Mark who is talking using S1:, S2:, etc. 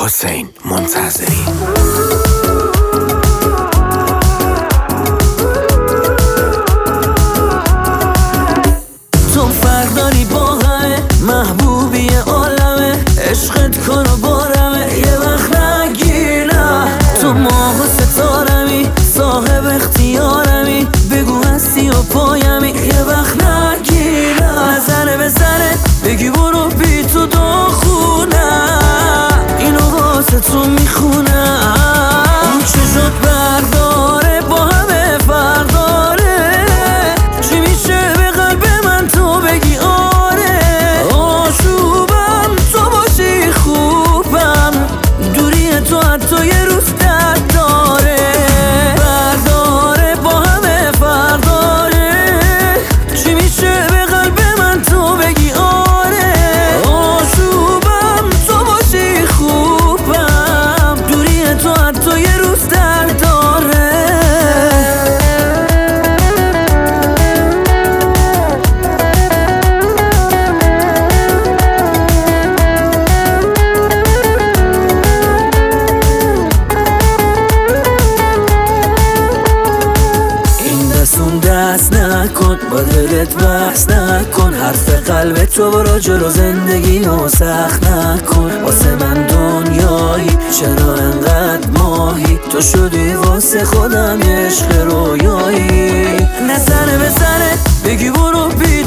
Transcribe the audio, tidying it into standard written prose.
S1: حسین منتظری.
S2: تو فردانی با همه محبوبی عالمه، عشقت کن و بارمه یه وقت نگیرم. تو ماه و ستارمی صاحب اختیارمی، بگو هستی و پایمی یه وقت نگیرم. نظره به زنه بگی برو بی تو داخونم، اینو واسه تو میخونم. اون چه شد برداره با همه فرداره، چی میشه به قلب من تو بگی آره. آشوبم تو باشی خوبم، دوری تو حتی یه روز درد داره. برداره با همه فرداره، چی میشه به قلب من تو بگی آره. آشوبم تو باشی خوبم، دوری تو حتی یه روز درد داره. اون دست نکن با دلت بحث نکن، حرف قلب تو برو جلو زندگی رو سخت نکن. واسه من دنیایی چرا انقدر ماهی، تو شدی واسه خودم عشق رویایی. نزنه بزنه بگی برو بی